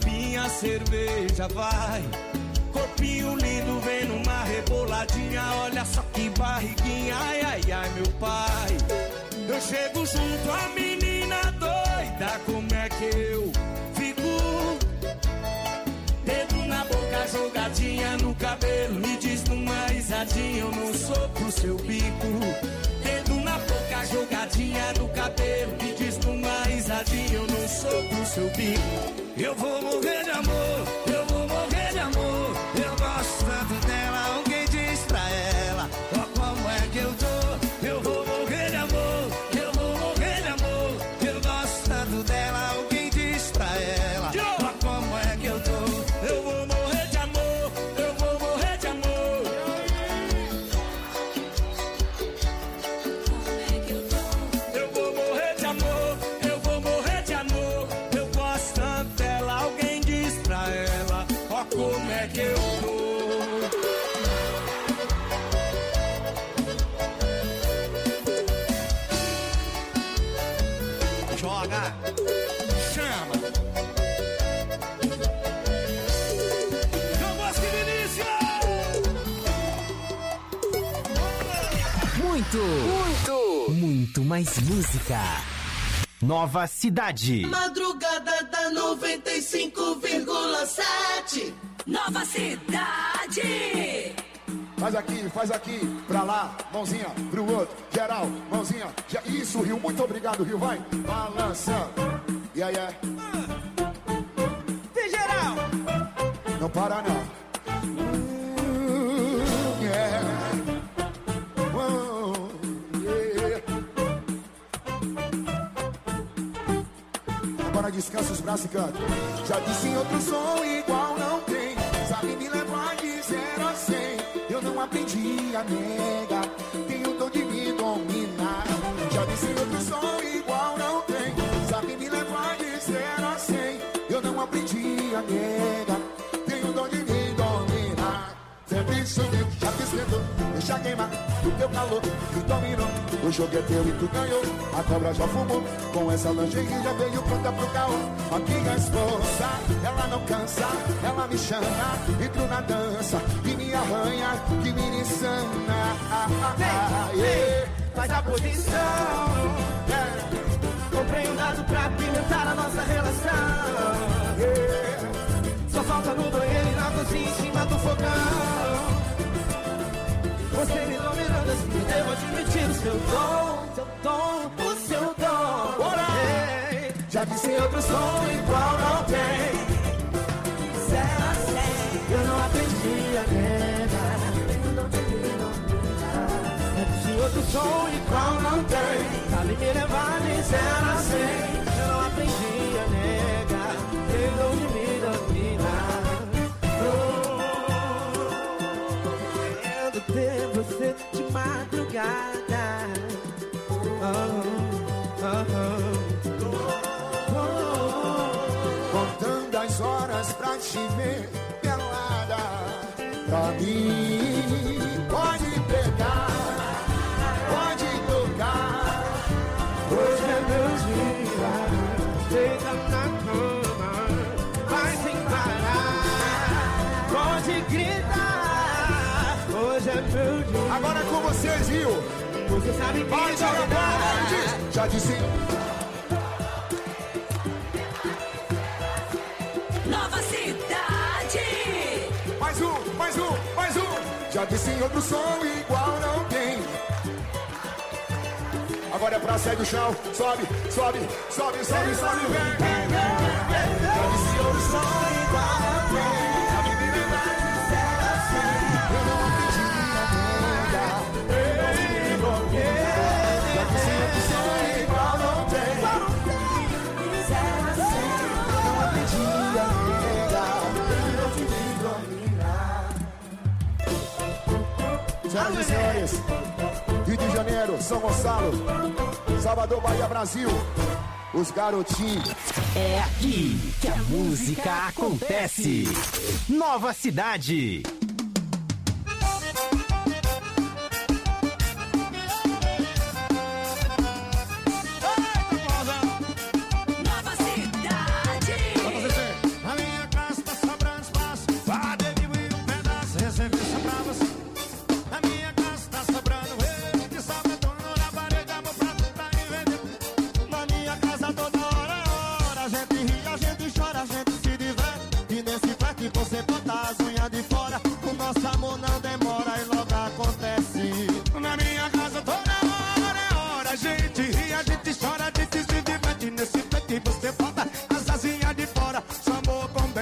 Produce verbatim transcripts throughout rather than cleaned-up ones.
minha cerveja vai. Corpinho lindo, vem numa reboladinha. Olha só que barriguinha, ai, ai, ai, meu pai. Eu chego junto à menina doida, como é que eu fico? Dedo na boca, jogadinha no cabelo. Me diz numa risadinha, eu não sou pro seu bico. Dedo na boca, jogadinha no cabelo. Me diz numa risadinha, eu não sou pro seu bico. Eu vou morrer de amor, eu vou morrer de amor. Eu gosto tanto dela, alguém diz pra ela, ó como é que eu tô. Eu vou morrer de amor, eu vou morrer de amor. Eu gosto tanto dela, alguém diz pra ela, ó como é que eu tô. Eu vou morrer de amor, eu vou morrer de amor. Como é que eu tô? Eu vou morrer de amor, eu vou morrer de amor. Eu gosto tanto dela, alguém diz pra ela, ó como é que eu tô. Joga, chama. Jambosque Vinícius! Muito, muito, muito mais música. Nova Cidade. Madrugada da noventa e cinco vírgula sete. Nova Cidade. Faz aqui, faz aqui, pra lá, mãozinha pro outro, geral, mãozinha, já, isso, Rio, muito obrigado, Rio, vai, balança, e aí é, Tem geral, não para não, uh, yeah. Uh, yeah. Agora descansa os braços e canta, já disse em outro som igual não tem, sabe me levar de zero a cem. Eu não aprendi a negar, tenho dom de me dominar. Já disse outro som igual não tem, sabe me levar de zero a cem. Eu não aprendi a negar, tenho dom de me dominar. Sempre subiu, já te esquentou, deixa queimar do teu calor, que dominou. O jogo é teu e tu ganhou, a cobra já fumou. Com essa lingerie já veio pronta pro caô. Aqui a esposa, ela não cansa, ela me chama, entro na dança e me arranha, que me insana. Ah, ah, ah, yeah. faz a posição. Yeah. Comprei um dado pra pimentar a nossa relação. Yeah. Só falta no banheiro e na cozinha em cima do fogão. Você me dominando assim, devo admitir o seu dom, seu dom, o seu dom. Bora! Hey, já disse outro som igual não tem. Zero a cem, eu não aprendi a negar. Já disse outro som igual não tem. Sabe me levar de zero a cem, eu não aprendi a negar. Eu não de me dominar. Ter você de madrugada. Oh, oh, oh, Oh. Contando as horas pra te ver pelada. Pra mim, pode pegar, pode tocar. hoje é meu dia. Deita na cama, vai sem parar. Pode gritar. Hoje é meu dia. Agora é com vocês, Rio. Você sabe que Vai, joga a bola, diz. Já disse. Nova Cidade. Mais um, mais um, mais um. Já disse em outro som igual não tem. Agora é pra sair do chão. Sobe, sobe, sobe, sobe, sobe. Vem, vem, vem. Já disse outro som igual não tem. Senhoras e senhores, Rio de Janeiro, São Gonçalo, Salvador, Bahia, Brasil, os garotinhos. É aqui que a música acontece. Nova Cidade. Nova Cidade. A minha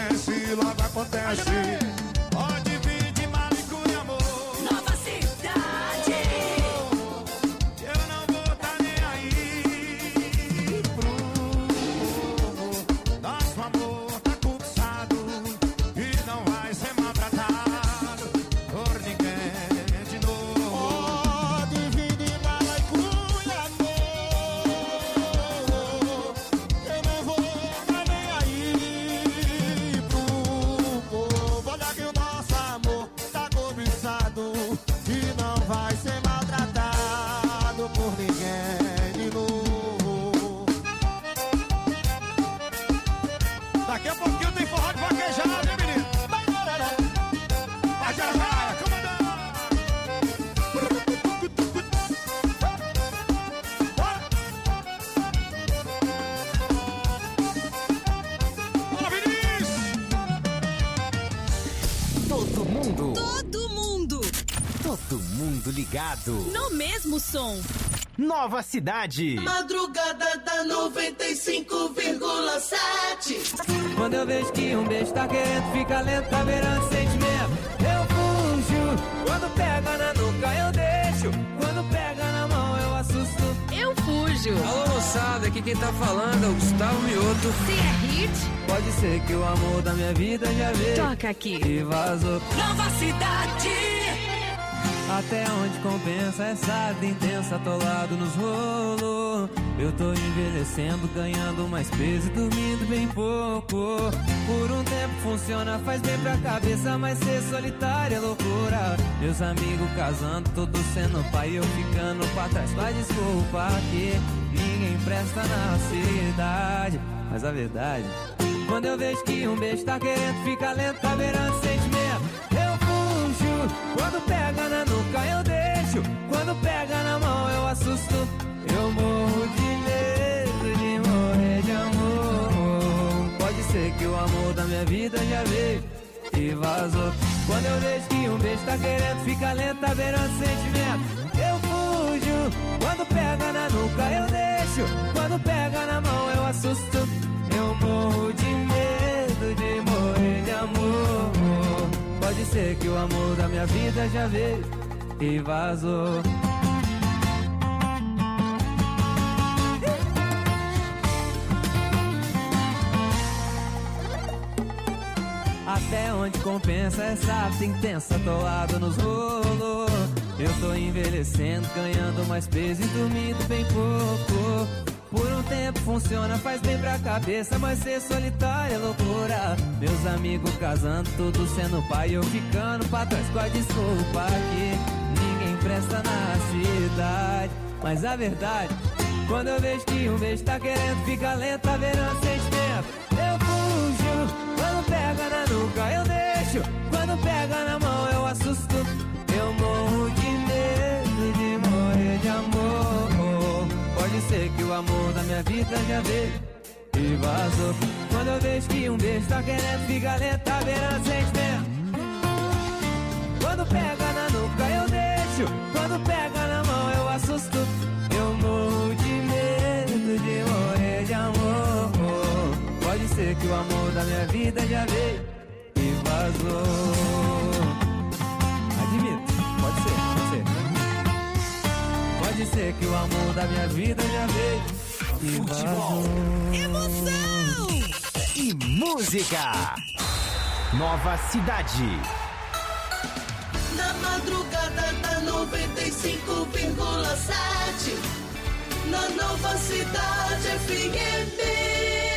acontece, logo acontece. Pode vir de Malicuia, amor. Nova cidade. Eu não vou tá nem aí pro nosso amor tá cobiçado e não vai ser maltratado por ninguém de novo. Pode vir de Malicuia, amor. Eu não vou tá nem aí pro povo. Olha que o nosso amor tá cobiçado e não vai ser maltratado por ninguém de novo. Daqui a pouquinho tem forró de vaquejada, né, menino? Vai, vai, vai, vai, comandante! Bora, Vinícius! Todo mundo, Todo mundo todo mundo ligado. no mesmo som. Nova cidade. Madrugada da noventa e cinco vírgula sete. Quando eu vejo que um beijo tá querendo ficar lento, tá beirando sentimento, eu fujo. Quando pega na nuca eu deixo, quando pega na mão eu assusto. Eu fujo. Alô, moçada, aqui quem tá falando é o Gustavo Mioto. Se é hit, Pode ser que o amor da minha vida já veio toca aqui. e vazou. Nova cidade. Até onde compensa essa vida intensa, atolado nos rolos. Eu tô envelhecendo, ganhando mais peso e dormindo bem pouco. Por um tempo funciona, faz bem pra cabeça, mas ser solitário é loucura. Meus amigos casando, todos sendo pai e eu ficando pra trás. Mas desculpa que ninguém presta na cidade. Mas a verdade, quando eu vejo que um beijo tá querendo ficar lento, tá beirando sentimento, eu fujo. Quando pega na nuca eu deixo, quando pega na mão eu assusto. Eu morro de medo de morrer de amor. Pode ser que o amor da minha vida já veio e vazou. Quando eu vejo que um beijo tá querendo ficar lento, tá beirando sentimento, eu fujo. Quando pega na nuca eu deixo, quando pega na mão eu assusto. Eu morro de medo de morrer de amor. Pode ser que o amor da minha vida já veio e vazou. Até onde compensa essa vida intensa, atolado nos rolos. Eu tô envelhecendo, ganhando mais peso e dormindo bem pouco. Por um tempo funciona, faz bem pra cabeça, mas ser solitário é loucura. Meus amigos casando, todos sendo pai, eu ficando pra trás com a desculpa que ninguém presta na cidade. Mas a verdade, quando eu vejo que um beijo tá querendo ficar lento, tá beirando sentimento, eu fujo. Quando pega na nuca eu deixo, quando pega na mão eu assusto. Eu morro de medo de morrer de amor. Pode ser que o amor da minha vida já veio e vazou. Quando eu vejo que um beijo tá querendo ficar lento, tá beirando sentimento, quando pega na nuca eu deixo, quando pega na mão eu assusto. Eu morro de medo de morrer de amor. Pode ser que o amor da minha vida já veio e vazou. Admito, pode ser, pode ser. Pode ser que o amor da minha vida já veio e vazou. Emoção! E música. Nova cidade. Na madrugada da noventa e cinco vírgula sete. Na Nova Cidade F M.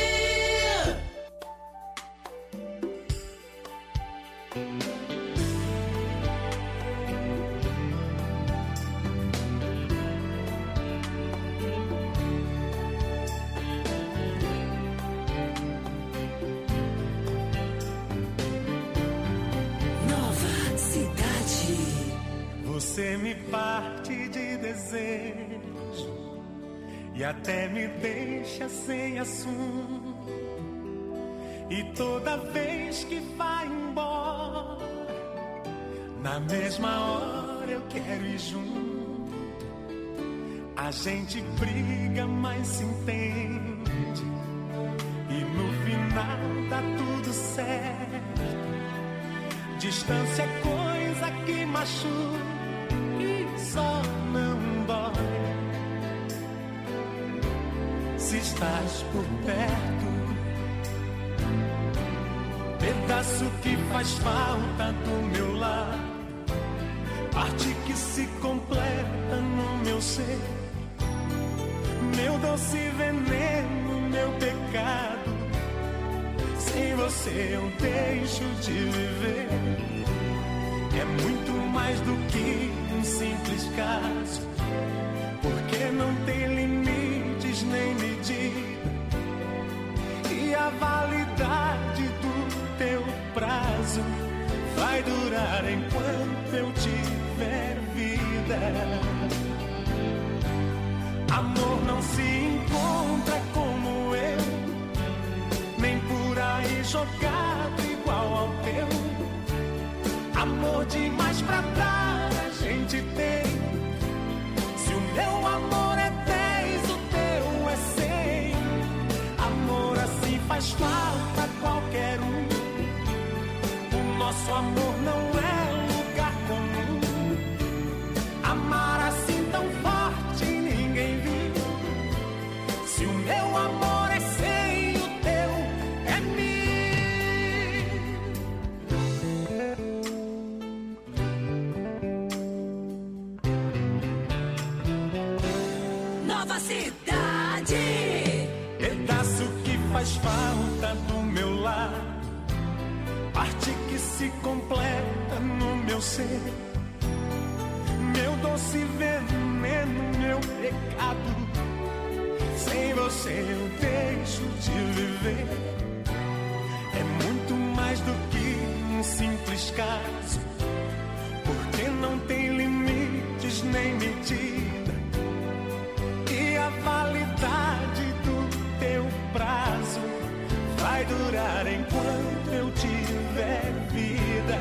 Você me parte de desejo e até me deixa sem assunto. E toda vez que vai embora, na mesma hora eu quero ir junto. A gente briga, mas se entende, e no final nada, tudo certo. Distância é coisa que machuca e só não dói. Se estás por perto, pedaço que faz falta do meu lar, parte que se completa no meu ser, meu doce veneno, meu pecado. Sem você eu deixo de viver. É muito mais do que um simples caso, porque não tem limites nem medida, e a validade do teu prazo vai durar enquanto eu tiver vida. Amor não se encontra como eu, nem por aí jogado igual ao teu. Amor demais pra dar a gente tem. Se o meu amor é dez, o teu é cem. Amor assim faz falta a qualquer um. O nosso amor não é lugar comum. Amar assim tão forte ninguém viu. Se o meu amor é cem, o teu é mil. Nova Cidade. Pedaço que faz falta do meu lar, parte que se completa no meu ser, meu doce veneno, meu pecado. Sem você eu deixo de viver. É muito mais do que um simples caso, porque não tem limites nem medida, e a validade do teu prazo vai durar enquanto eu tiver vida.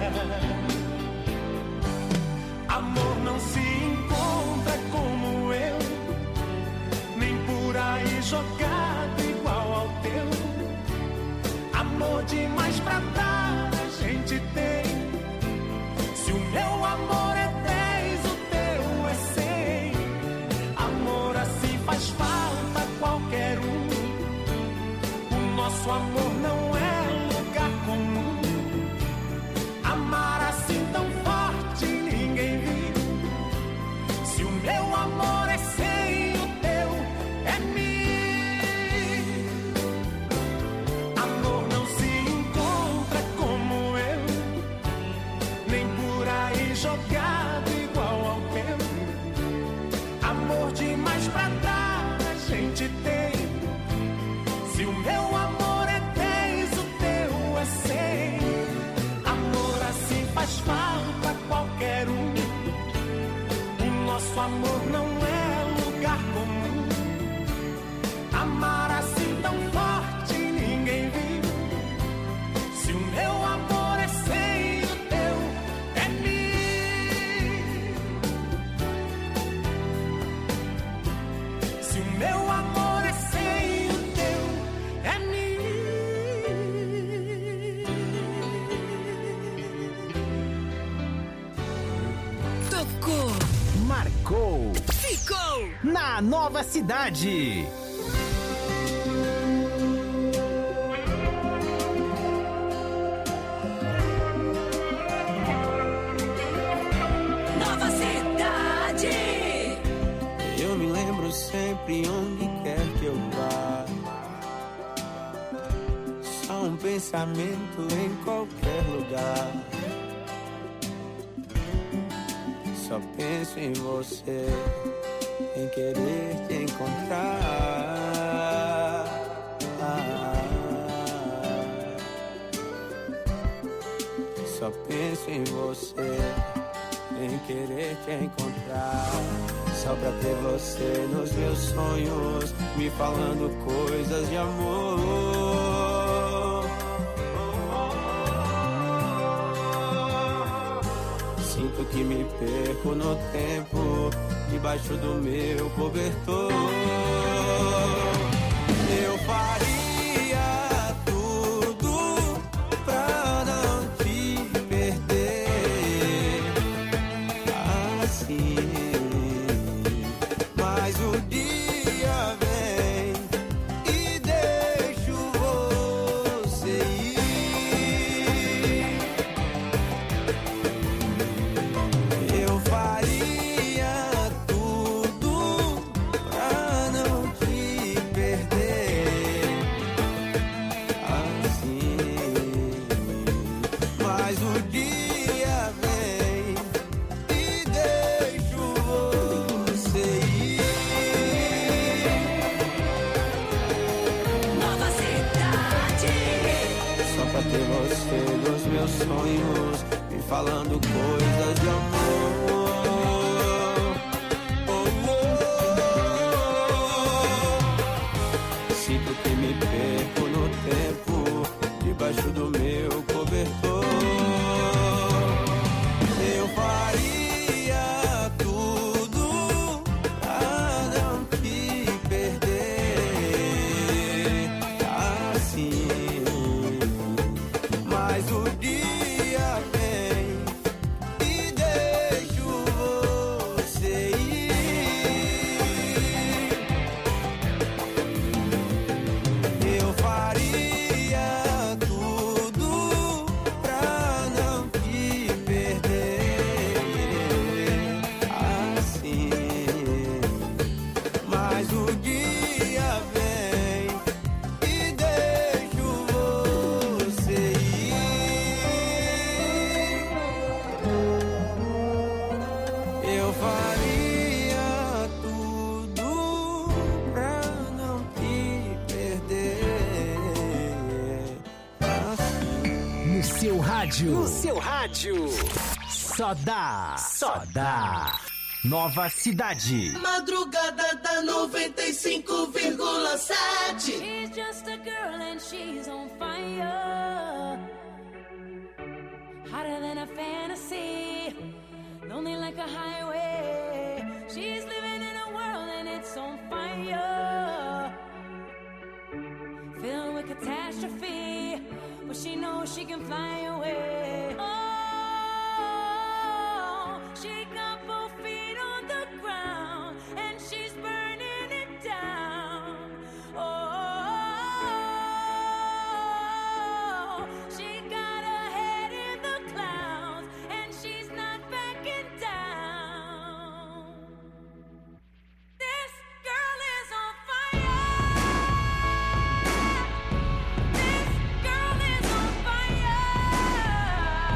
Amor não se encontra como eu, nem por aí jogado igual ao teu. Amor demais pra dar a gente tem. Se o meu amor é dez, o teu é cem. Amor assim faz falta a qualquer um. O nosso amor não é lugar comum. Amar assim tão forte ninguém viu. Se o meu amor é cem, o teu é mil. Amor não se encontra como eu, nem por aí jogado igual ao teu. Amor demais pra dar a gente tem. Se o meu amor é dez, o teu é cem. Amor assim faz falta a qualquer um. O nosso amor não é lugar comum. Amar assim tão forte ninguém viu. Se o meu amor é cem, o teu é mil. Se o meu amor é cem, o teu é mil. Tocou. Marcou Ficou. na Nova Cidade. Nova Cidade. Eu me lembro sempre onde quer que eu vá. Só um pensamento em qualquer lugar. Só penso em você, em querer te encontrar. Ah, só penso em você, em querer te encontrar. Só pra ter você nos meus sonhos, me falando coisas de amor. Sinto que me perco no tempo, debaixo do meu cobertor. Eu faria tudo o dia vem e deixo você ir. Nova cidade. Só pra ter você nos meus sonhos, me falando coisas de amor. Oh, oh. Sinto que me perco no tempo, debaixo do meu cobertor. Eu faria tudo pra não te perder assim. Mas o dia vem e deixo você ir. Eu faria tudo pra não te perder assim. Mas o dia vem e deixo você ir. Eu faria tudo pra não te perder assim. No seu rádio. No seu rádio. Só dá. Só dá. Nova cidade. Madrugada da noventa e cinco vírgula sete. She's just a girl and she's on fire. Hotter than a fantasy. Lonely like a highway. She's living in a world and it's on fire. Filled with catastrophe. But she knows she can fly away. Oh, she got both feet on the ground and she's burning it down. Oh, she got her head in the clouds and she's not backing down. This girl is on fire. This girl is on fire.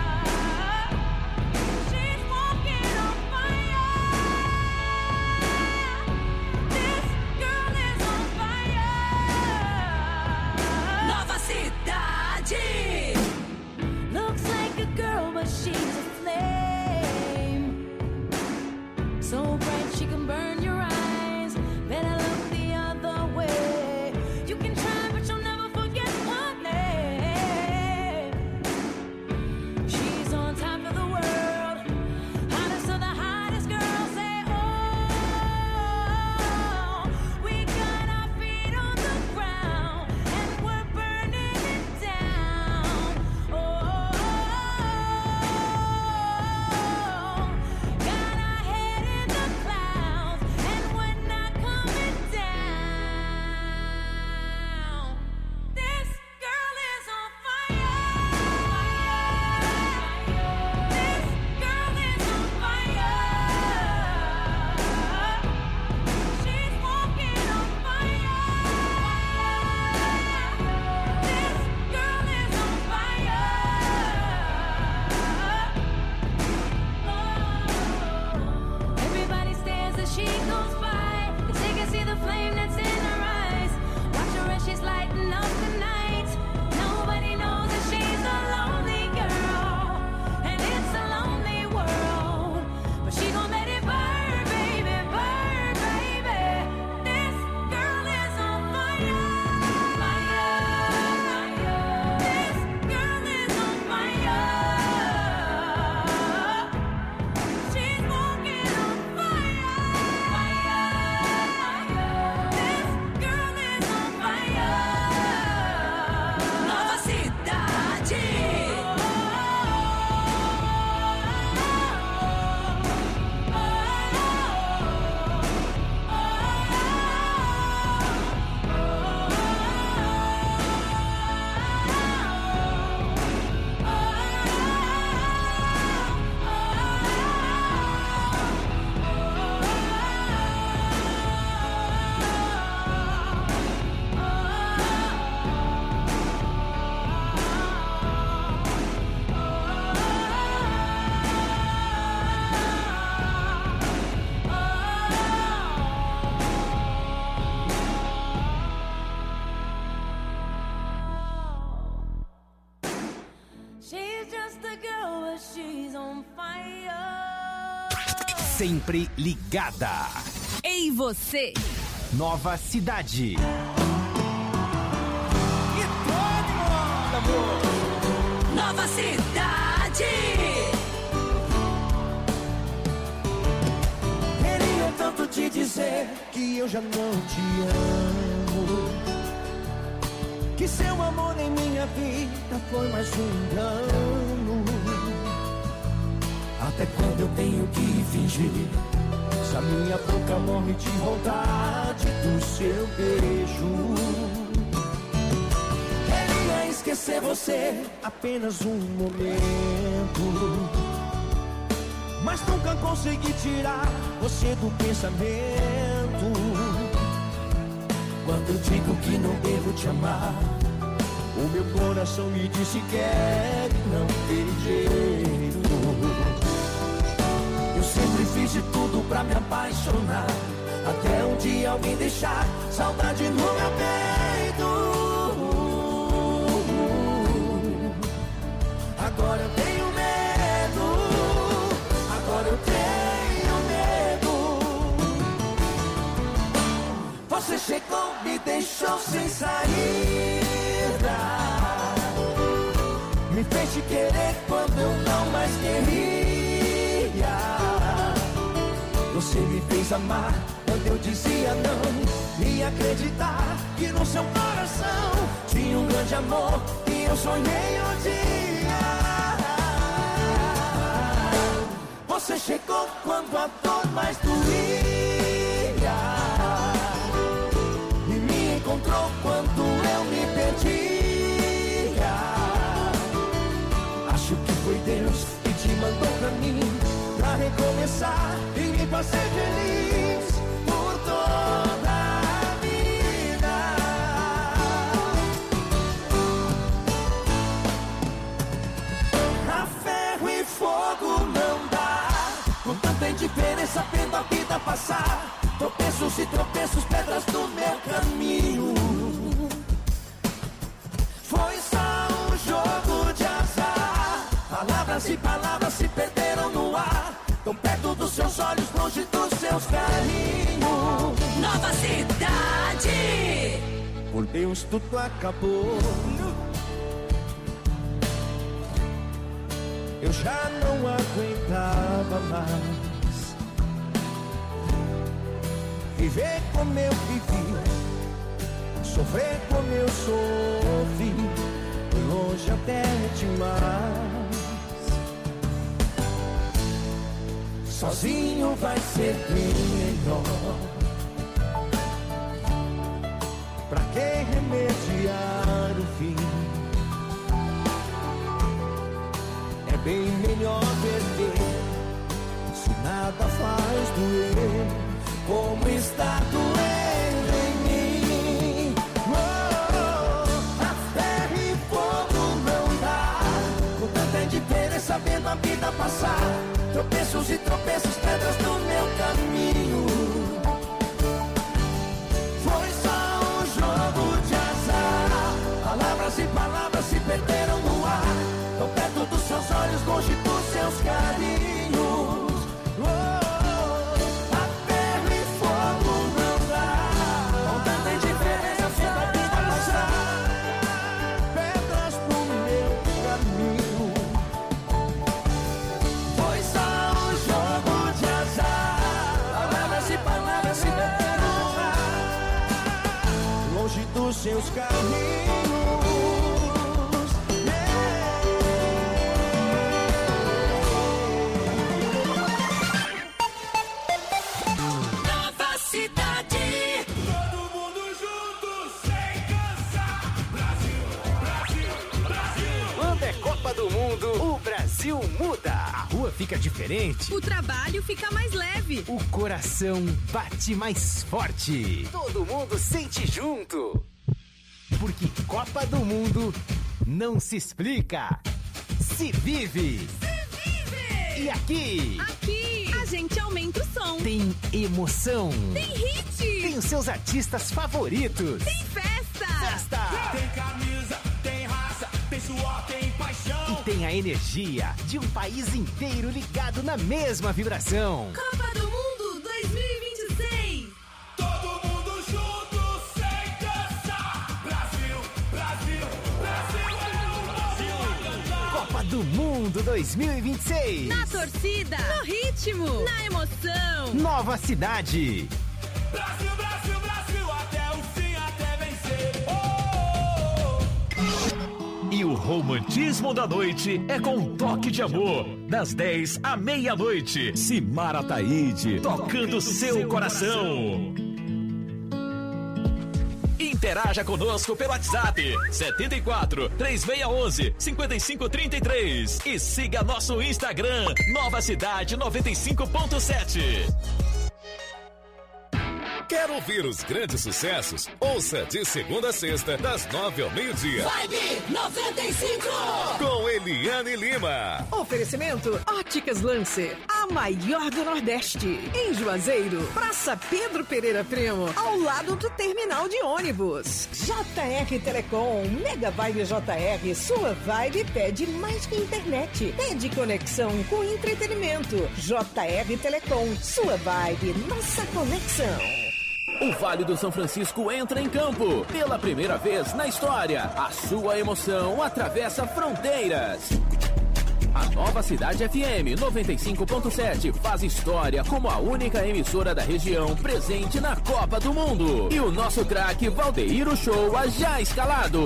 She's just a girl, but she's on fire. Sempre ligada. Ei, você! Nova Cidade. E todo mundo, amor. Nova Cidade! Queria tanto te dizer que eu já não te amo, que seu amor em minha vida foi mais um engano. Até quando eu tenho que fingir, se a minha boca morre de vontade do seu beijo. Queria esquecer você apenas um momento, mas nunca consegui tirar você do pensamento. Quando eu digo que não devo te amar, o meu coração me disse que é e não tem jeito. Eu sempre fiz de tudo pra me apaixonar, até um dia alguém deixar saudade no meu peito. Agora eu tenho medo, agora eu tenho medo. Você chegou, me deixou sem saída, me fez te querer quando eu não mais queria. Você me fez amar quando eu dizia não, e acreditar que no seu coração tinha um grande amor que eu sonhei um dia. Você chegou quando a dor mais doía, e me encontrou quando eu me perdia. Acho que foi Deus que te mandou pra mim, pra recomeçar e me fazer feliz por toda a vida. A ferro e fogo não dá, com tanta indiferença vendo a vida passar. Tropeços e tropeços, pedras do meu caminho. Foi só um jogo de azar, palavras e palavras se perderam no ar, tão perto dos seus olhos, longe dos seus carinhos. Nova Cidade! Por Deus, tudo acabou. Eu já não aguentava mais viver como eu vivi, sofrer como eu sofri. Foi longe até demais. Sozinho vai ser melhor. Pra que remediar o fim? É bem melhor perder, se nada faz doer, como está doendo em mim. Oh, a ferro e fogo não dá, com tanta indiferença vendo a vida passar. Tropeços e tropeços, pedras no meu caminho. Foi só um jogo de azar, palavras e palavras se perderam no ar, tão perto dos seus olhos, longe dos seus carinhos. Oh, a ferro e fogo não dá, com tanta indiferença vendo a vida passar. Pedras no meu caminho. Foi só um jogo de azar, palavras e palavras se perderam no ar, longe dos seus caminhos. Nova Cidade! Todo mundo junto, sem cansar. Brasil, Brasil, Brasil. Quando é Copa do Mundo, o Brasil muda. A rua fica diferente. O trabalho fica mais leve. O coração bate mais forte. Todo mundo sente junto. Porque Copa do Mundo não se explica, se vive. Se vive! E aqui Aqui a gente aumenta o som. tem emoção. Tem hit. Tem os seus artistas favoritos. Tem festa. Festa. Tem camisa, tem raça, tem suor, tem paixão. E tem a energia de um país inteiro ligado na mesma vibração. Copa do Mundo dois mil e vinte e seis. Todo mundo junto, sem cansar. Brasil, Brasil, Brasil é o Brasil. Copa do Mundo dois mil e vinte e seis. Na torcida, no ritmo, na emoção. Nova cidade. Brasil, Brasil, Brasil, até o fim, até vencer. Oh, oh, oh. E o romantismo da noite é com um toque de amor. Das dez à meia-noite. Simara Ataíde, tocando seu coração. Interaja conosco pelo WhatsApp setenta e quatro, três seis um um, cinco cinco três três e siga nosso Instagram Nova Cidade noventa e cinco ponto sete. Quer ouvir os grandes sucessos? Ouça de segunda a sexta, das nove ao meio-dia. Vibe noventa e cinco. Com Eliane Lima. Oferecimento Óticas Lancer, a maior do Nordeste. Em Juazeiro, Praça Pedro Pereira Primo, ao lado do terminal de ônibus. J R Telecom, Mega Vibe J R, sua vibe pede mais que internet. Pede conexão com entretenimento. J R Telecom, sua vibe, nossa conexão. O Vale do São Francisco entra em campo. Pela primeira vez na história, a sua emoção atravessa fronteiras. A Nova Cidade F M noventa e cinco ponto sete faz história como a única emissora da região presente na Copa do Mundo. E o nosso craque Valdeir Uchoa já escalado.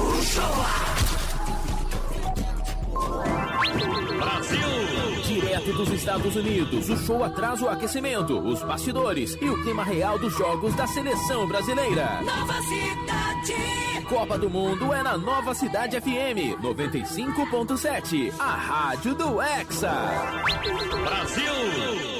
Brasil! Direto dos Estados Unidos, o show atrasa o aquecimento, os bastidores e o clima real dos jogos da seleção brasileira. Nova Cidade. Copa do Mundo é na Nova Cidade F M noventa e cinco ponto sete, a rádio do Hexa. Brasil!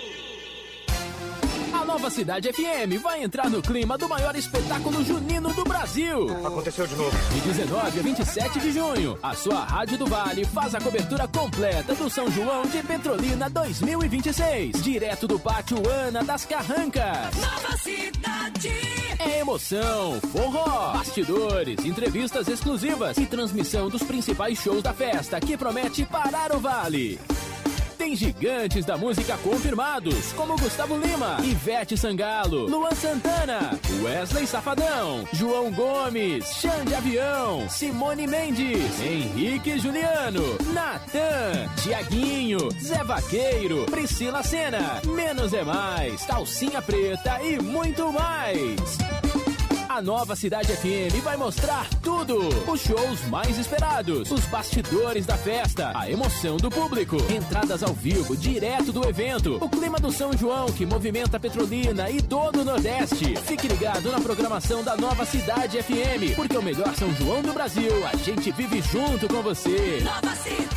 A Nova Cidade F M vai entrar no clima do maior espetáculo junino do Brasil. Aconteceu de novo. De dezenove a vinte e sete de junho, a sua Rádio do Vale faz a cobertura completa do São João de Petrolina dois mil e vinte e seis. Direto do Pátio Ana das Carrancas. Nova Cidade. É emoção, forró, bastidores, entrevistas exclusivas e transmissão dos principais shows da festa que promete parar o Vale. Tem gigantes da música confirmados, como Gustavo Lima, Ivete Sangalo, Luan Santana, Wesley Safadão, João Gomes, Xande Avião, Simone Mendes, Henrique Juliano, Natan, Tiaguinho, Zé Vaqueiro, Priscila Sena, Menos é Mais, Calcinha Preta e muito mais. A Nova Cidade F M vai mostrar tudo. Os shows mais esperados, os bastidores da festa, a emoção do público, entradas ao vivo direto do evento, o clima do São João que movimenta Petrolina e todo o Nordeste. Fique ligado na programação da Nova Cidade F M, porque o melhor São João do Brasil, a gente vive junto com você. Nova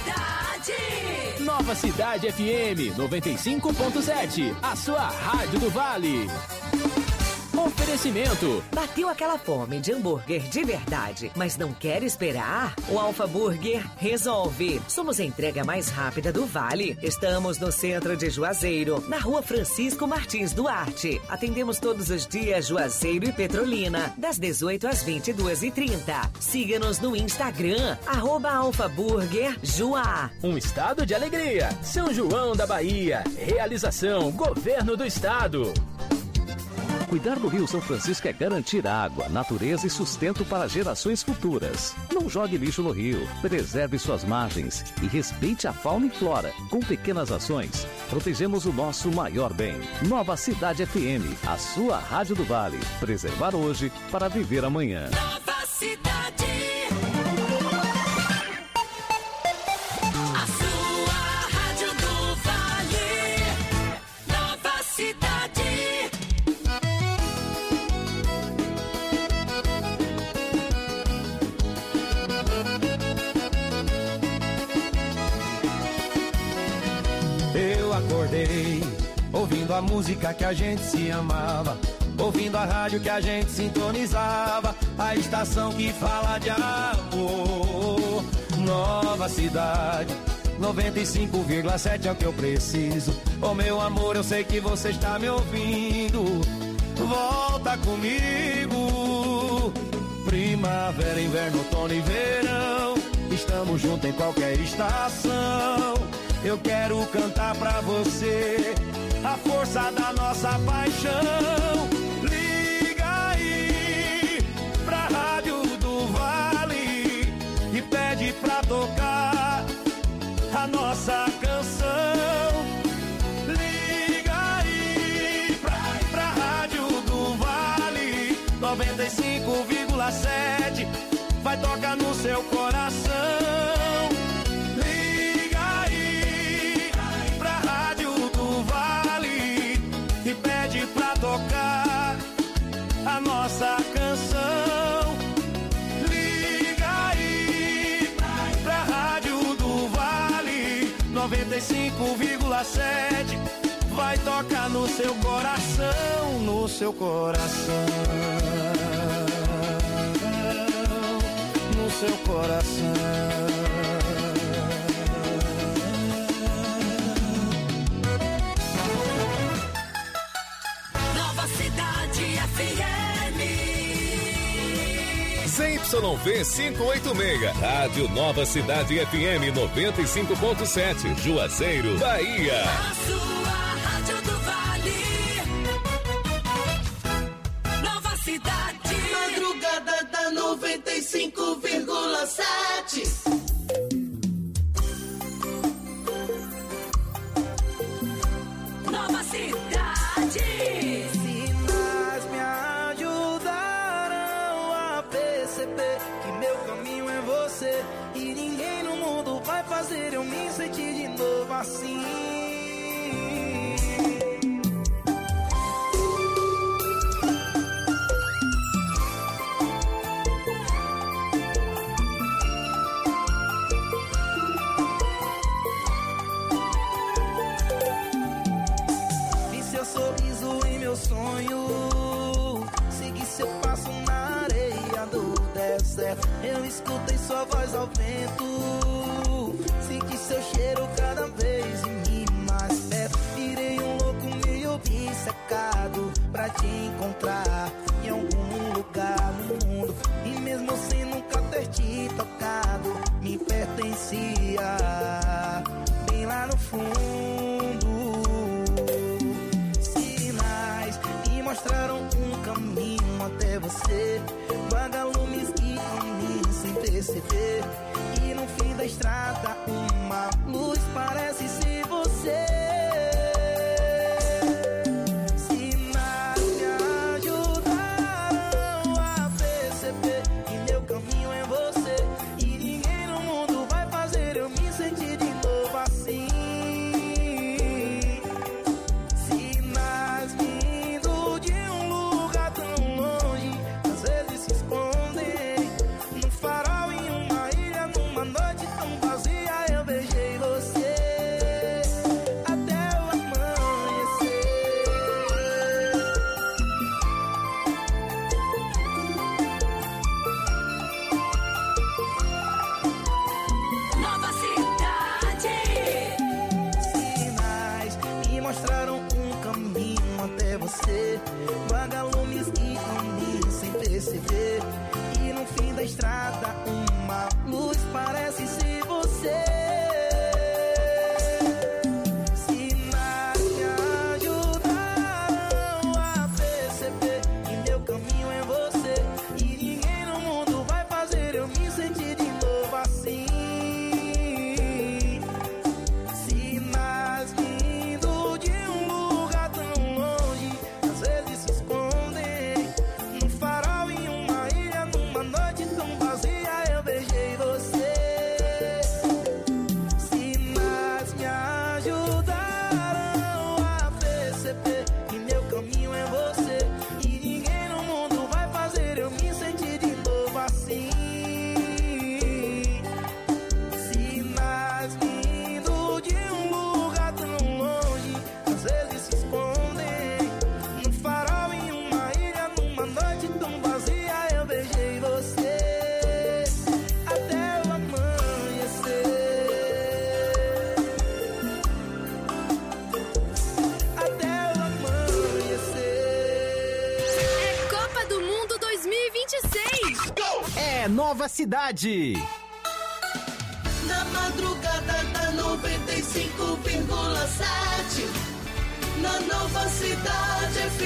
Cidade. Nova Cidade F M noventa e cinco ponto sete, a sua rádio do Vale. Oferecimento. Bateu aquela fome de hambúrguer de verdade, mas não quer esperar? O Alfa Burger resolve. Somos a entrega mais rápida do Vale. Estamos no centro de Juazeiro, na rua Francisco Martins Duarte. Atendemos todos os dias Juazeiro e Petrolina, das dezoito às vinte e duas e trinta. Siga-nos no Instagram, arroba Alfa Burger Juá. Um estado de alegria. São João da Bahia. Realização Governo do Estado. Cuidar do Rio São Francisco é garantir água, natureza e sustento para gerações futuras. Não jogue lixo no rio, preserve suas margens e respeite a fauna e flora. Com pequenas ações, protegemos o nosso maior bem. Nova Cidade F M, a sua rádio do Vale. Preservar hoje para viver amanhã. Nova Cidade. A sua rádio do Vale. Nova Cidade. Eu acordei, ouvindo a música que a gente se amava, ouvindo a rádio que a gente sintonizava, a estação que fala de amor. Nova Cidade, noventa e cinco vírgula sete é o que eu preciso. Oh meu amor, eu sei que você está me ouvindo. Volta comigo. Primavera, inverno, outono e verão, estamos juntos em qualquer estação. Eu quero cantar pra você a força da nossa paixão. Liga aí pra Rádio do Vale e pede pra tocar a nossa canção. Liga aí pra, pra Rádio do Vale noventa e cinco vírgula sete, vai tocar no seu coração. Liga aí pra Rádio do Vale e pede pra tocar a nossa canção. Liga aí pra Rádio do Vale noventa e cinco vírgula sete, vai tocar no seu coração, no seu coração, no seu coração. Nova Cidade F M. Z Y V quinhentos e oitenta e seis, Rádio Nova Cidade F M noventa e cinco ponto sete, Juazeiro, Bahia. A sua Rádio do Vale. Nova Cidade. Madrugada da noventa e cinco vírgula sete. Nova Cidade. Sinais me ajudarão a perceber que meu caminho é você e ninguém no mundo vai fazer eu me sentir de novo assim. Vi seu sorriso em meu sonho, segui seu passo na areia do deserto. Eu escutei sua voz ao vento, senti seu cheiro cada vez em mim mais perto. Virei um louco meio obcecado pra te encontrar em algum lugar no mundo. E mesmo sem nunca ter te tocado, me pertencia bem lá no fundo. Sinais me mostraram um caminho até você, vagalumes que caminham sem perceber. E no fim da estrada uma luz parece ser você. Sinais me ajudaram a perceber que meu caminho é você e ninguém no mundo vai fazer eu me sentir de novo assim. Sinais vindo de um lugar tão longe, às vezes se escondem no farol em uma ilha, numa noite tão vazia. Eu beijei você até o amanhecer. Nova Cidade. Sinais me mostraram um caminho até você, vagalumes que caminham sem perceber. E no fim da estrada uma luz parece ser você. Sinais me ajudaram a perceber que meu caminho é você e ninguém no mundo vai fazer eu me sentir de novo assim. Sinais vindo de um lugar tão longe, às vezes se escondem no farol em uma ilha, numa noite tão vazia. Eu beijei você. Sinais me ajudaram a perceber que meu caminho é você e ninguém no mundo vai fazer eu me sentir de novo assim. Sinais vindo de um lugar tão longe, às vezes se escondem no farol em uma ilha, numa noite tão vazia. Eu beijei você até o amanhecer. Até o amanhecer. É Copa do Mundo dois mil e vinte e seis. É Nova Cidade. na Nova Cidade F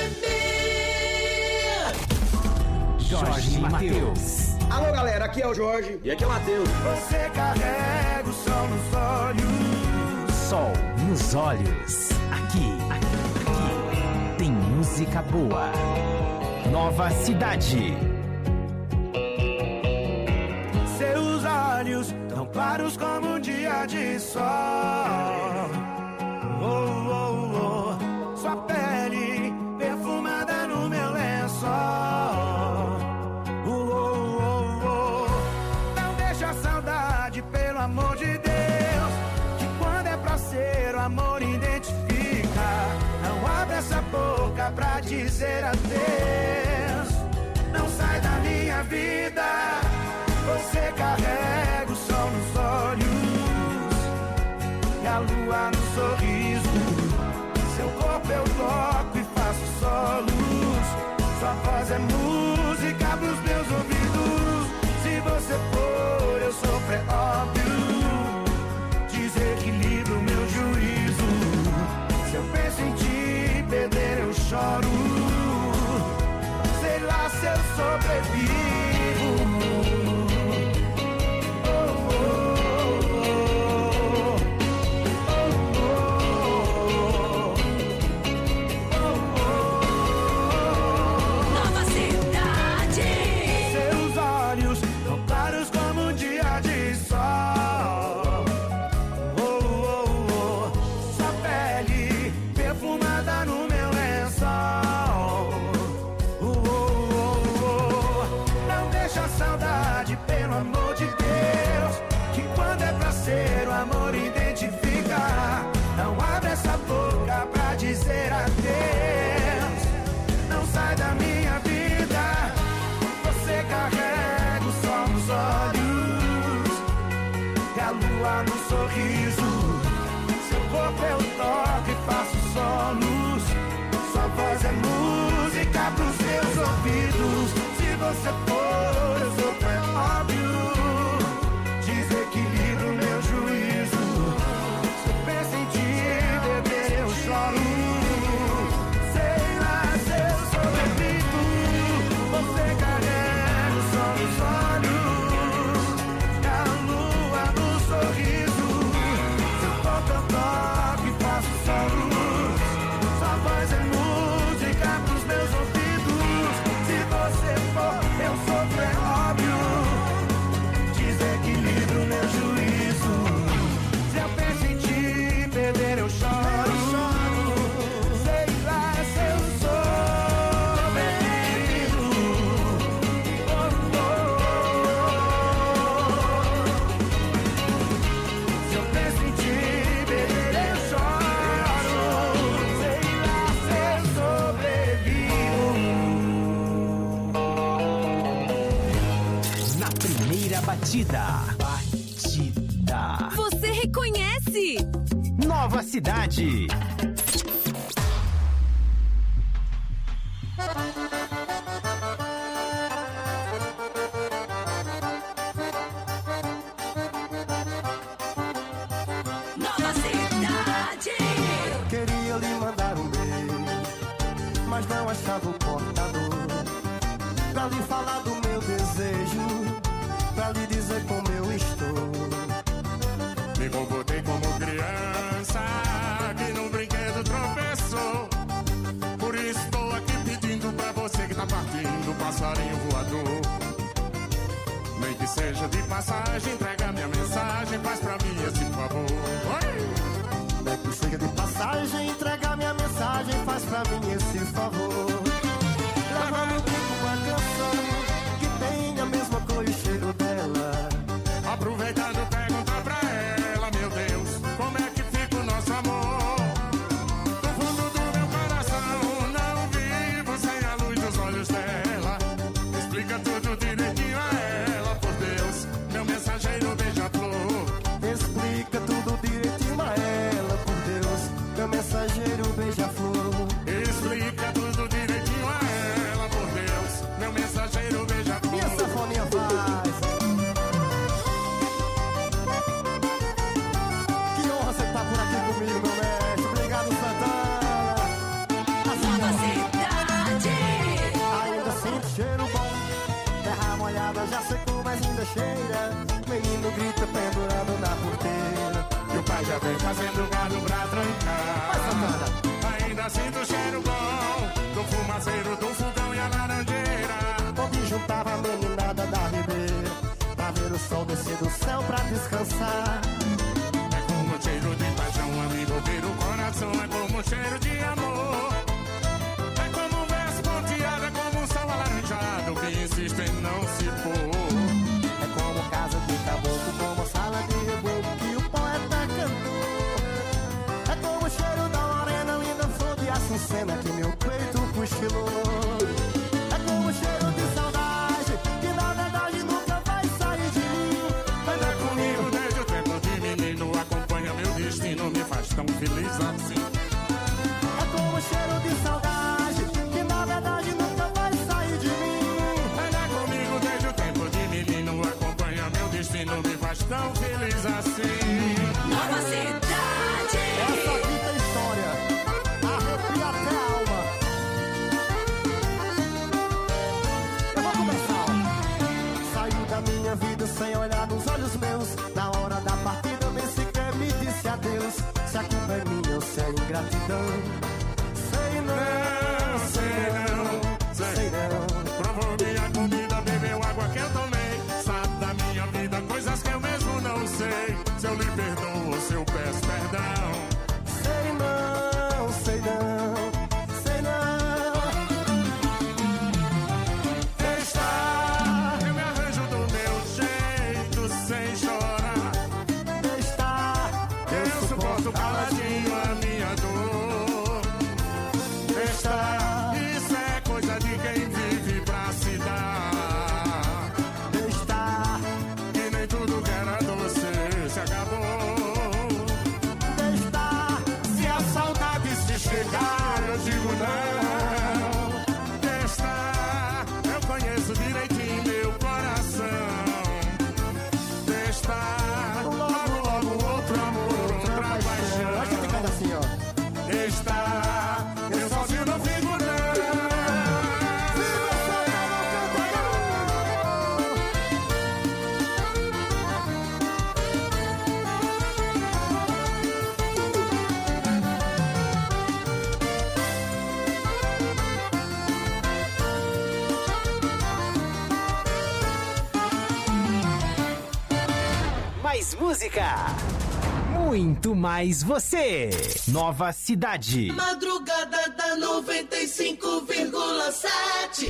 M. Jorge Mateus. Alô, galera, aqui é o Jorge. E aqui é o Mateus. Você carrega o sol nos olhos. Sol nos olhos. Aqui, aqui, aqui. Tem música boa. Nova Cidade. Seus olhos tão claros como um dia de sol. Oh, oh, oh. Sua pele perfumada no meu lençol. Oh, oh, oh, oh. Não deixa a saudade, pelo amor de Deus, que quando é pra ser o amor identifica. Não abre essa boca pra dizer adeus. Não sai da minha vida. Você carrega o sol nos olhos e a lua no sorriso. Seu corpo eu toco e faço solos. Sua voz é música pros meus ouvidos. Se você for, eu sofro, é óbvio. Desequilibro meu juízo. Se eu penso em te perder, eu choro. Sei lá se eu sobrevivo. Ser o amor identifica. Não abre essa boca pra dizer adeus. Não sai da minha vida. Você carrega o sol nos olhos e a lua no sorriso. Seu corpo eu toco e faço solos. Sua voz é música pros meus ouvidos. Se você for, eu sou tão óbvio. Desequilíbrio meu juízo. Se eu penso em te beber, eu choro. Sei lá se eu sobrevivo. Você carrega o sol nos olhos e a lua no sorriso. Seu corpo eu toco e faço solos. Sua voz é música pros meus ouvidos. Se você for, eu sofro, é óbvio. Desequilíbrio meu juízo. Se eu penso em te perder, eu choro. Sei lá se eu sobrevivo. Oh, oh. Se eu penso em te perder, eu choro. Sei lá se eu sobrevivo. Na primeira batida. Você reconhece? Nova Cidade. Nova Cidade. Queria lhe mandar um beijo, mas não achava o portador. Pra lhe falar do meu desejo, pra lhe dizer como eu estou. Me comportei como criança que num brinquedo tropeçou. Por isso estou aqui pedindo pra você que tá partindo, passarinho voador. Nem que seja de passagem, entrega minha mensagem, faz pra mim esse favor. Oi! Nem que seja de passagem, entrega minha mensagem, faz pra mim esse favor. Leva no bico uma canção que tem a mesma cor e o cheiro dela. Aproveitando, pergunta pra ela, meu Deus, como é que fica o nosso amor? Do fundo do meu coração, não vivo sem a luz dos olhos dela. Explica tudo direitinho a ela, por Deus, meu mensageiro beija-flor. Explica tudo direitinho a ela, por Deus, meu mensageiro beija-flor. Explica tudo direitinho a ela, por Deus, meu mensageiro beija-flor. E a sanfoninha faz. Que honra você tá por aqui comigo, meu mestre. Obrigado, Santana. já vem fazendo gado pra trancar. Ainda sinto o cheiro bom do fumaceiro, do fogão e a laranjeira. Onde juntava a meninada da Ribeira pra ver o sol descer do céu pra descansar. É como um cheiro de paixão, amigo, vira o coração. É como um cheiro de amor. É como um verso ponteado, é como um sol alaranjado que insiste em não se pôr. É como casa de caboclo, como sala de reboco que o poeta cantou. É como o cheiro da morena linda flor de açucena que meu peito cochilou. É como o cheiro de saudade que na verdade nunca vai sair de mim. Anda comigo desde o tempo de menino, acompanha meu destino, me faz tão feliz assim. É como o cheiro de saudade que na verdade nunca vai sair de mim. Anda comigo desde o tempo de menino, acompanha meu destino, me faz tão feliz assim. Nova Cidade. Essa aqui tem história, arrepia até a alma. Eu vou começar. Saiu da minha vida sem olhar nos olhos meus. Na hora da partida nem sequer me disse adeus. Se a culpa é minha ou se é ingratidão, sei não, sei não, sei não. Provou minha comida, bebeu água que eu tomei. Sabe da minha vida coisas que eu mesmo não sei. Se eu lhe perdoo ou se eu peço perdão. Sei não, sei não, sei não. Está, eu me arranjo do meu jeito sem chorar. Está, eu suporto caladinho a minha dor. Está, isso é coisa de quem vive pra se dar. Está, e nem tudo que era doce se acabou. está, Se a saudade se chegar, eu digo não. Está, eu conheço direitinho meu coração. Está, logo, logo outro amor, outra paixão. acho que fica assim, ó. Está, eu sozinho não fico não. Mais música, muito mais você. Nova Cidade. Madrugada da noventa e cinco vírgula sete.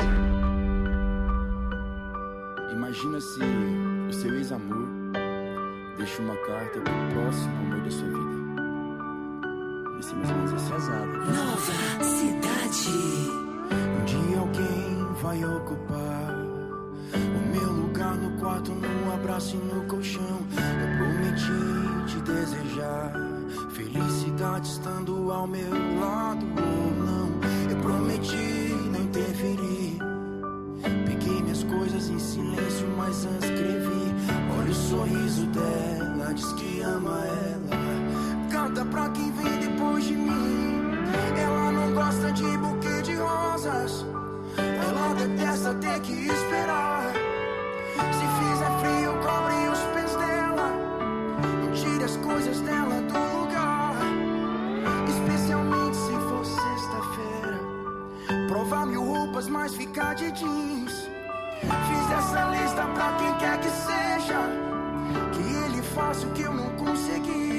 Imagina se o seu ex-amor deixa uma carta pro próximo amor da sua vida. Vai ser mais ou menos assim. Pesado. Nova Cidade. Um dia alguém vai ocupar o meu lugar no quarto, no abraço e no colchão. Eu prometi te desejar felicidade estando ao meu lado ou não. Eu prometi não interferir. Peguei minhas coisas em silêncio, mas antes escrevi. Olha o sorriso dela, diz que ama ela. Canta pra quem vem depois de mim. Ela não gosta de buquê de rosas. Ela detesta ter que esperar. Se fizer frio, cobre os pés dela. Não tire as coisas dela do lugar. Especialmente se for sexta-feira. Provar mil roupas, mas ficar de jeans. Fiz essa lista pra quem quer que seja. Que ele faça o que eu não consegui.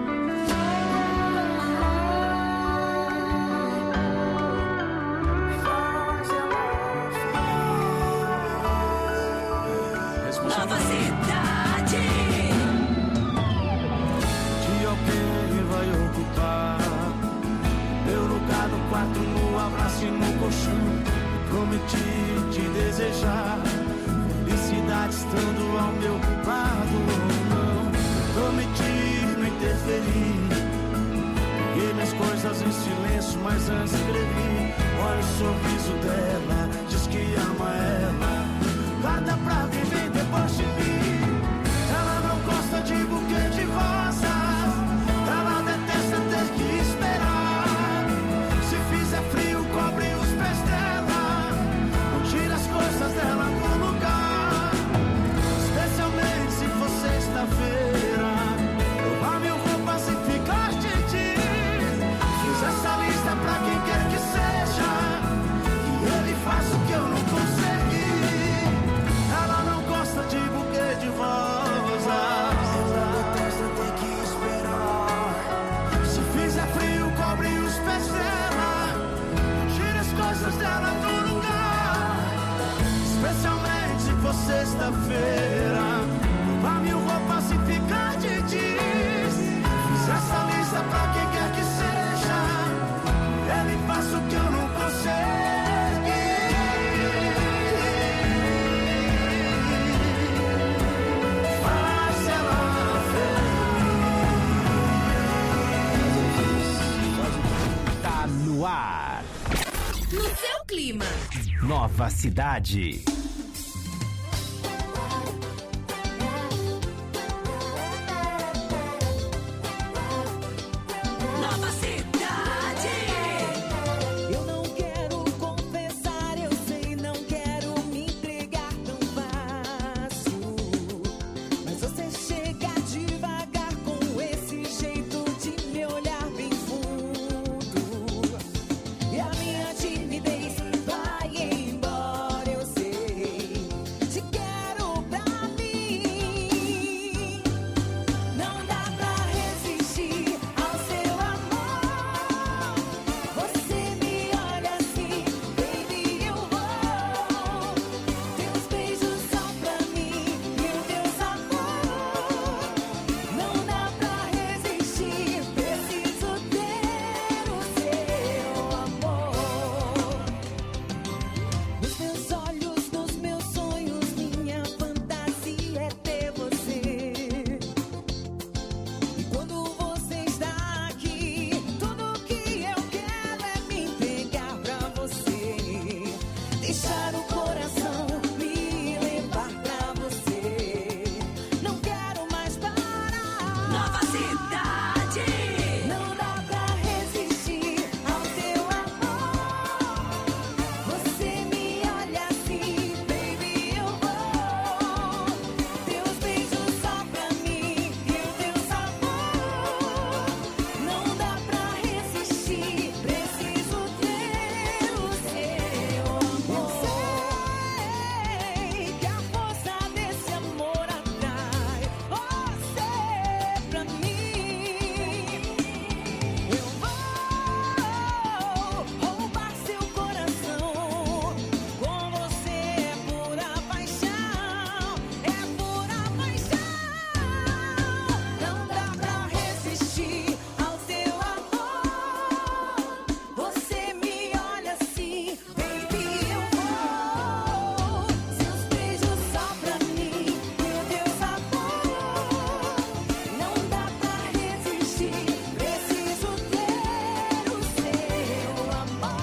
Nova Cidade. De alguém vai ocupar meu lugar no quarto, no abraço e no colchão. Prometi te desejar felicidade estando ao meu lado ou não. Prometi não interferir. Peguei minhas coisas em silêncio, mas antes escrevi. Olha o sorriso dela, diz que ama ela. Canta pra quem vem depois de mim. Ela não gosta de buquê de rosas. Ela detesta ter que esperar. Se fizer frio, cobre os pés dela. Não tira as coisas dela do lugar. Especialmente se Lima. Nova Cidade. Nova Cidade. Eu não quero confessar, eu sei, não quero me entregar tão fácil. Mas você chega devagar com esse jeito de me olhar bem fundo. E a minha timidez vai embora, eu sei. Te quero pra mim. Não dá pra resistir ao seu amor. Você me olha assim, baby, eu vou. Teus beijos só pra mim e o teu sabor. Não dá pra resistir, preciso ter o seu amor. Nos meus olhos, nos meus sonhos, minha fantasia é ter você. E quando você está aqui, tudo que eu quero é me entregar pra você. Deixar o coração me levar pra você. Não quero mais parar. Nova Cidade. Não dá pra resistir ao seu amor. Você me olha assim, baby, eu vou. Teus beijos só pra mim e o teu sabor. Não dá pra resistir, preciso ter o seu amor. Sei que a força desse amor atrai você pra mim. Eu vou roubar seu coração. Com você é pura paixão, é pura paixão. Não dá pra resistir ao seu amor. Você me olha assim, baby, eu vou. Seus beijos só pra mim e o teu sabor. Não dá pra resistir, preciso ter o seu amor.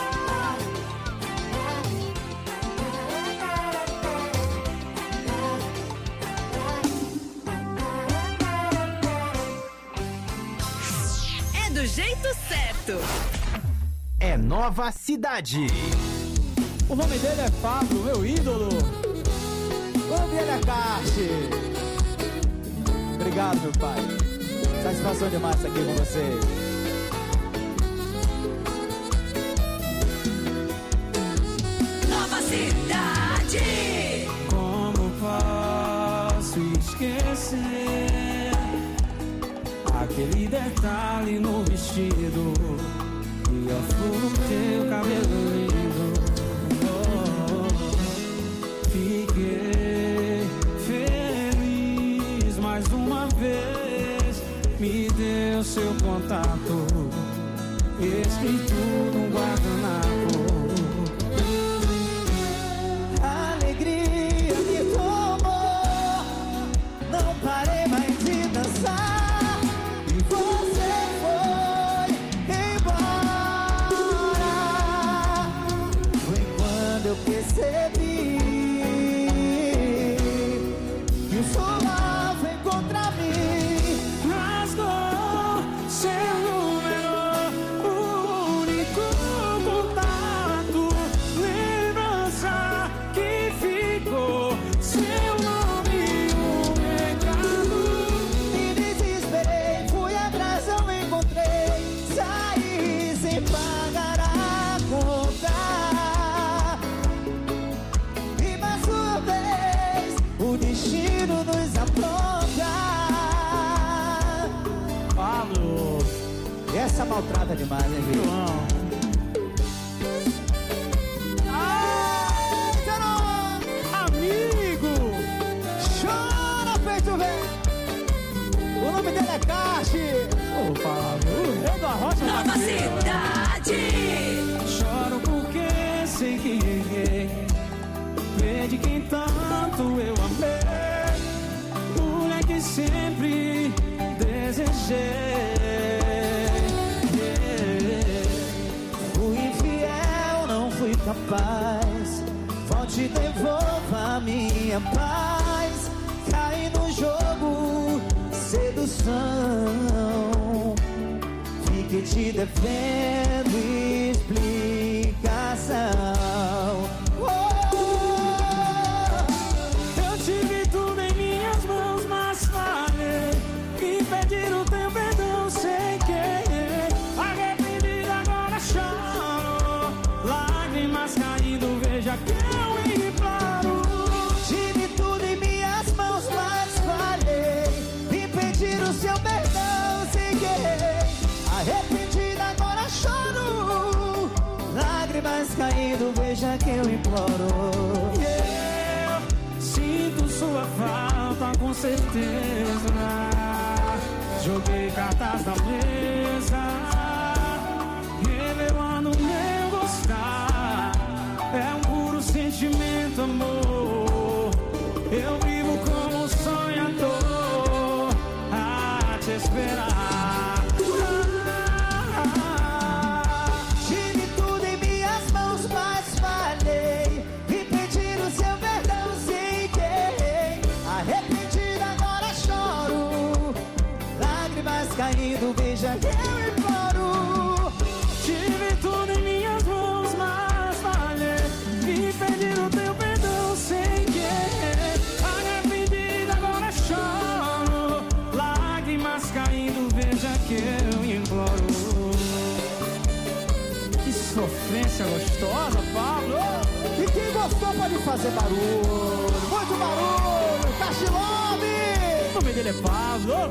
É do jeito certo. É Nova Cidade. O nome dele é Pablo, meu ídolo. O nome dele é Carte. Obrigado, meu pai. Satisfação demais estar aqui com vocês. Nova Cidade. Como posso esquecer aquele detalhe no vestido e a flor no teu cabelo lindo? Oh, fiquei feliz mais uma vez. Me deu seu contato escrito num guardanapo. Alegria me tomou, não parei mais de dançar. E você foi embora. Foi quando eu percebi que o sol vem contra mim. Rasgou seu número, o único contato, lembrança que ficou, seu nome e um recado. Me desesperei, fui atrás, eu encontrei. Saí sem pagar a conta. E mais uma vez, o destino nos apronta. Pablo, essa maltrata demais, hein, viu? Amigo, chora, peito velho. O nome dele é Caixe. Ô, Pablo, rei da rocha. Nova Cidade. Choro porque sei que errei, perdi quem tanto eu amei, mulher que sempre desejei. paz, volte e devolva minha paz. Cai no jogo, sedução, fique te devendo explicação. Eu tive tudo em minhas mãos, mas falhei e pedir o teu perdão sem querer. Arrependido agora choro, lágrimas caindo, veja que eu imploro. Tive tudo em minhas mãos, mas falhei e pedir o seu perdão sem querer. Arrependido agora choro, lágrimas caindo, veja que eu imploro. Yeah, sinto sua falta com certeza. Joguei cartas na mesa, revelando meu gostar. É um puro sentimento, amor. Eu vivo como sonhador a te esperar. Tive tudo em minhas mãos, mas falhei e pedir o seu perdão sem querer. Arrependido agora choro, lágrimas caindo, veja que eu imploro. Tive tudo em minhas mãos, mas falhei e pedir o teu perdão sem querer. Arrependido agora choro, lágrimas caindo, veja que eu imploro. Que sofrência gostosa, Pablo. E quem gostou pode fazer barulho, muito barulho. Cachilove! O nome dele é Pablo.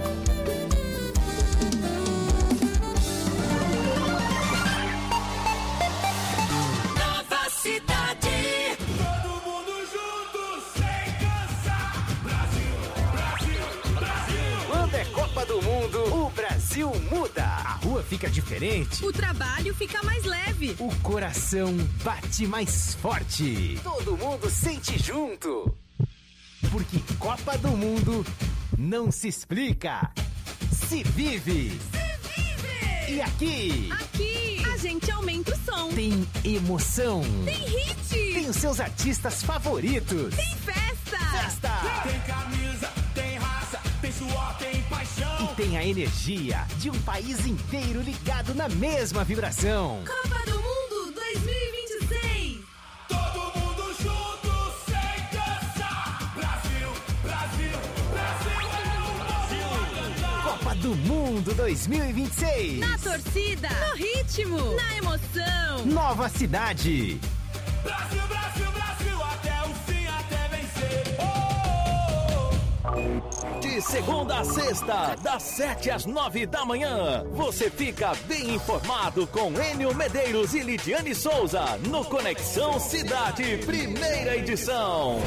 Nova cidade. Todo mundo junto, sem cansar. Brasil, Brasil, Brasil. Quando é Copa do Mundo, o Brasil muda. A rua fica diferente. O trabalho fica mais leve. O coração bate mais forte. Todo mundo sente junto. Porque Copa do Mundo não se explica, se vive. Se vive! E aqui? Aqui a gente aumenta o som. Tem emoção. Tem hit. Tem os seus artistas favoritos. Tem festa. Festa. Tem camisa, tem raça, tem suor, tem paixão. E tem a energia de um país inteiro ligado na mesma vibração. Copa do Mundo dois mil e vinte e seis. Todo mundo junto, sem cansar. Brasil, Brasil, Brasil é o Brasil a cantar. Copa do Mundo dois mil e vinte e seis. Na torcida, no ritmo, na emoção. Nova cidade. Brasil, Brasil, Brasil, até o fim, até vencer. Oh, oh, oh. De segunda a sexta, das sete às nove da manhã, você fica bem informado com Enio Medeiros e Lidiane Souza no Conexão Cidade, primeira edição.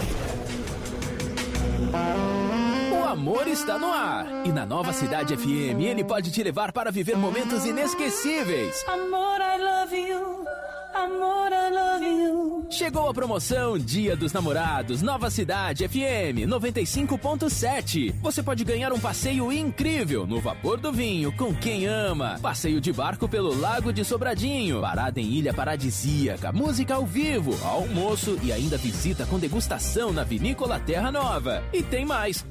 O amor está no ar. E na Nova Cidade F M, ele pode te levar para viver momentos inesquecíveis. Amor, I love you. Amor, I love you. Chegou a promoção Dia dos Namorados, Nova Cidade F M noventa e cinco ponto sete. Você pode ganhar um passeio incrível no Vapor do Vinho com quem ama. Passeio de barco pelo Lago de Sobradinho. Parada em Ilha Paradisíaca. Música ao vivo, almoço e ainda visita com degustação na Vinícola Terra Nova. E tem mais.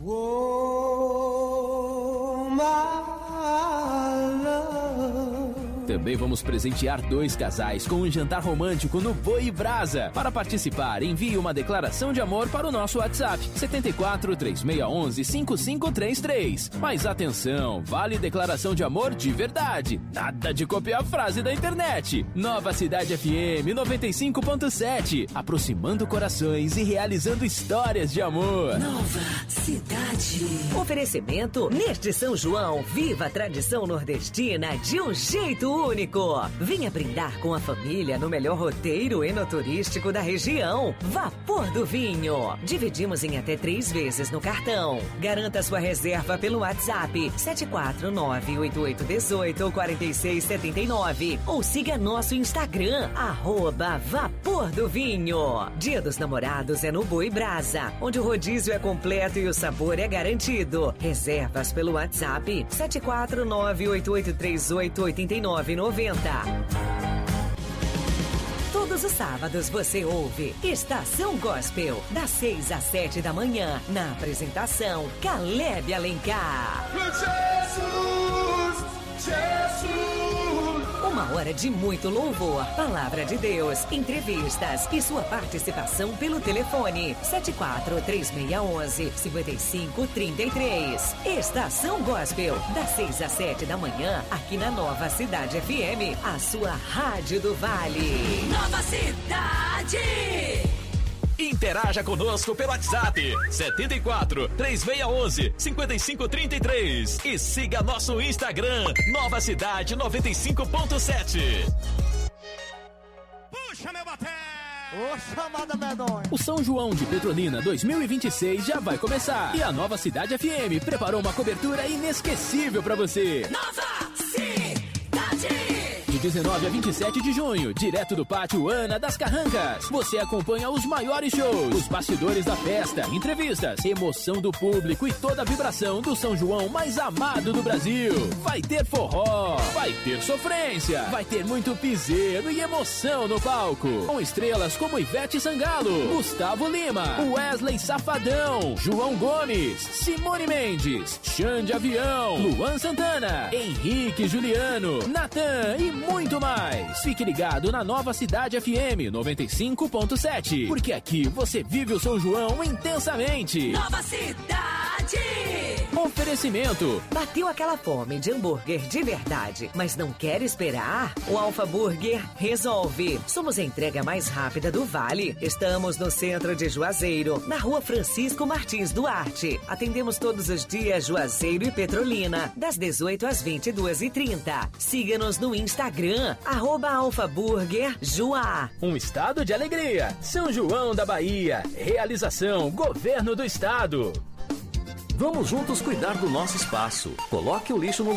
Oh, my love. Também vamos presentear dois casais com um jantar romântico no Boi Brasa. Para participar, envie uma declaração de amor para o nosso WhatsApp sete quatro, três seis um um, cinco cinco três três. Mas atenção, vale declaração de amor de verdade. Nada de copiar a frase da internet. Nova Cidade F M noventa e cinco ponto sete. Aproximando corações e realizando histórias de amor. Nova Cidade. Oferecimento neste São João. Viva a tradição nordestina de um jeito único. Venha brindar com a família no melhor roteiro enoturístico da região. Vapor do Vinho. Dividimos em até três vezes no cartão. Garanta sua reserva pelo WhatsApp sete quatro nove, oito oito um oito, quatro seis sete nove ou siga nosso Instagram, arroba Vapor do Vinho. Dia dos Namorados é no Boi Brasa, onde o rodízio é completo e o sabor é garantido. Reservas pelo WhatsApp sete quatro nove, oito oito três oito, oito nove nove zero. Todos os sábados você ouve Estação Gospel, das seis às sete da manhã, na apresentação Caleb Alencar. Jesus, Jesus. Uma hora de muito louvor, palavra de Deus, entrevistas e sua participação pelo telefone sete quatro três seis um um cinco cinco três três. Estação Gospel, das seis às sete da manhã, aqui na Nova Cidade F M, a sua rádio do Vale. Nova Cidade! Interaja conosco pelo WhatsApp setenta e quatro, três seis um um, cinco cinco três três e siga nosso Instagram Nova Cidade noventa e cinco ponto sete. Puxa meu baté! Ô, chamada medonha! O São João de Petrolina dois mil e vinte e seis já vai começar e a Nova Cidade F M preparou uma cobertura inesquecível para você. Nova Cidade! De dezenove a vinte e sete de junho, direto do Pátio Ana das Carrancas, você acompanha os maiores shows, os bastidores da festa, entrevistas, emoção do público e toda a vibração do São João mais amado do Brasil. Vai ter forró, vai ter sofrência, vai ter muito piseiro e emoção no palco, com estrelas como Ivete Sangalo, Gustavo Lima, Wesley Safadão, João Gomes, Simone Mendes, Xande Avião, Luan Santana, Henrique Juliano, Natan e muito mais. Fique ligado na Nova Cidade F M noventa e cinco ponto sete, porque aqui você vive o São João intensamente. Nova Cidade! Oferecimento. Bateu aquela fome de hambúrguer de verdade, mas não quer esperar? O Alfa Burger resolve. Somos a entrega mais rápida do Vale. Estamos no centro de Juazeiro, na Rua Francisco Martins Duarte. Atendemos todos os dias Juazeiro e Petrolina, das dezoito às vinte e duas e trinta. Siga-nos no Instagram, arroba Alfa Burger Juá. Um estado de alegria. São João da Bahia. Realização Governo do Estado. Vamos juntos cuidar do nosso espaço. Coloque o lixo no